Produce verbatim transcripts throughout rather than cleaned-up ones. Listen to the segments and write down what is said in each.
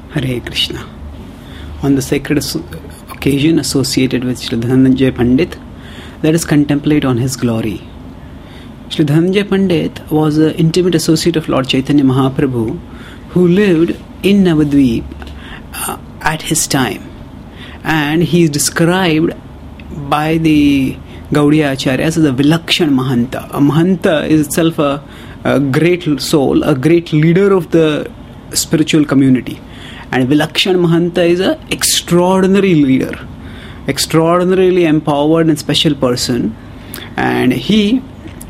Hare Krishna. On the sacred occasion associated with Sri Dhananjay Pandit, let us contemplate on his glory. Sri Dhananjay Pandit was an intimate associate of Lord Chaitanya Mahaprabhu who lived in Navadvip uh, at his time. And he is described by the Gaudiya Acharyas as a Vilakshan Mahanta. A Mahanta is itself a, a great soul, a great leader of the spiritual community. And Vilakshan Mahanta is an extraordinary leader, extraordinarily empowered and special person. And he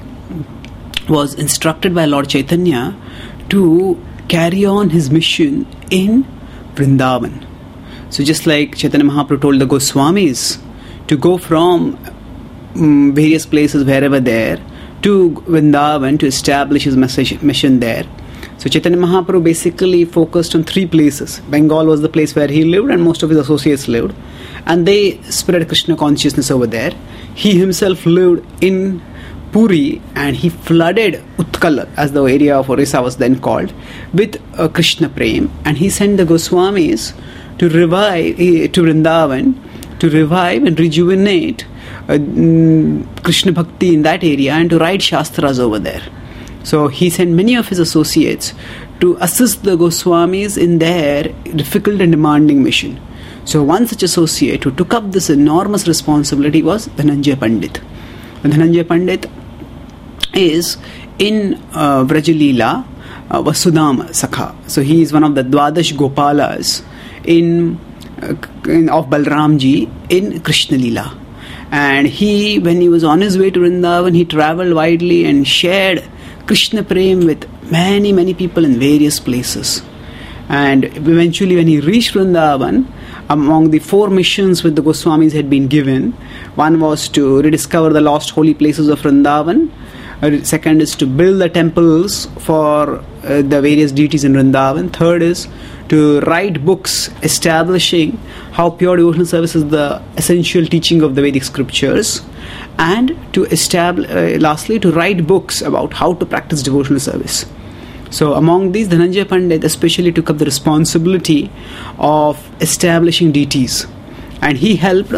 was instructed by Lord Chaitanya to carry on his mission in Vrindavan. So just like Chaitanya Mahaprabhu told the Goswamis to go from um, various places wherever there to Vrindavan to establish his message, mission there. So Chaitanya Mahaprabhu basically focused on three places. Bengal was the place where he lived and most of his associates lived. And they spread Krishna consciousness over there. He himself lived in Puri and he flooded Utkal, as the area of Orissa was then called, with uh, Krishna Prem. And he sent the Goswamis to revive, uh, to Vrindavan, to revive and rejuvenate uh, mm, Krishna Bhakti in that area and to write Shastras over there. So he sent many of his associates to assist the Goswamis in their difficult and demanding mission. So one such associate who took up this enormous responsibility was Dhananjay Pandit. And Dhananjay Pandit is in uh, Vrajalila uh, Vasudama Sakha. So he is one of the Dwadash Gopalas in, uh, in of Balramji in Krishna Leela. And he, when he was on his way to Vrindavan, he travelled widely and shared Krishna Prem with many, many people in various places. And eventually when he reached Vrindavan, among the four missions which the Goswamis had been given, one was to rediscover the lost holy places of Vrindavan. Uh, second is to build the temples for uh, the various deities in Vrindavan. Third is to write books establishing how pure devotional service is the essential teaching of the Vedic scriptures. And to establish, uh, lastly, to write books about how to practice devotional service. So among these, Dhananjay Pandit especially took up the responsibility of establishing deities. And he helped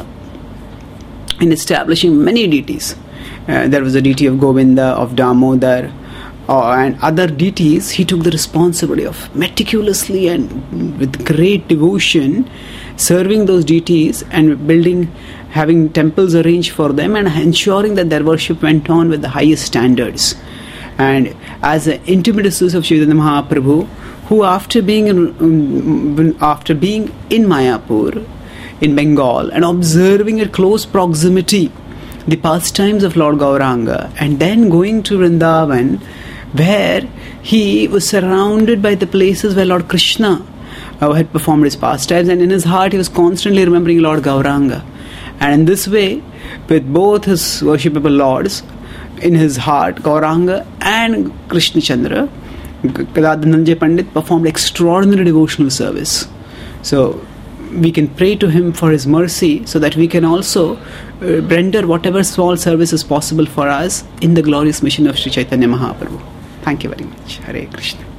in establishing many deities. Uh, there was a deity of Govinda, of Damodar, uh, and other deities. He took the responsibility of meticulously and with great devotion serving those deities and building, having temples arranged for them and ensuring that their worship went on with the highest standards. And as an intimate associate of Chaitanya Mahaprabhu, who after being in, um, after being in Mayapur, in Bengal, and observing at close proximity the pastimes of Lord Gauranga, and then going to Vrindavan, where he was surrounded by the places where Lord Krishna uh, had performed his pastimes, and in his heart he was constantly remembering Lord Gauranga. And in this way, with both his worshipable lords in his heart, Gauranga and Krishna Chandra, Dhananjay Pandit performed extraordinary devotional service. So we can pray to him for his mercy so that we can also uh, render whatever small service is possible for us in the glorious mission of Sri Chaitanya Mahaprabhu. Thank you very much. Hare Krishna.